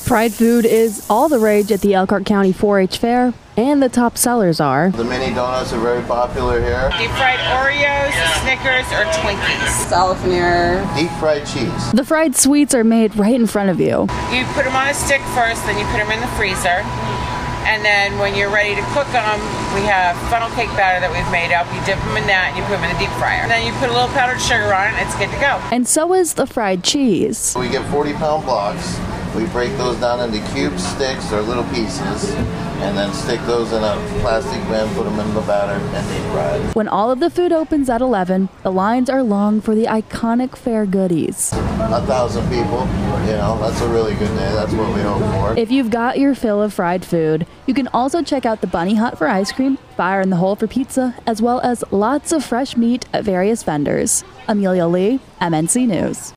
Fried food is all the rage at the Elkhart County 4-H Fair, and the top sellers are the mini donuts are very popular here. Deep fried Oreos, Snickers, or Twinkies. Salafinier. Deep fried cheese. The fried sweets are made right in front of you. You put them on a stick first, then you put them in the freezer. And then when you're ready to cook them, we have funnel cake batter that we've made up. You dip them in that and you put them in the deep fryer. And then you put a little powdered sugar on it and it's good to go. And so is the fried cheese. We get 40-pound blocks. We break those down into cubes, sticks, or little pieces, and then stick those in a plastic bin, put them in the batter, and deep fry it. When all of the food opens at 11, the lines are long for the iconic fair goodies. 1,000 people, that's a really good day. That's what we hope for. If you've got your fill of fried food, you can also check out the Bunny Hut for ice cream, Fire in the Hole for pizza, as well as lots of fresh meat at various vendors. Amelia Lee, MNC News.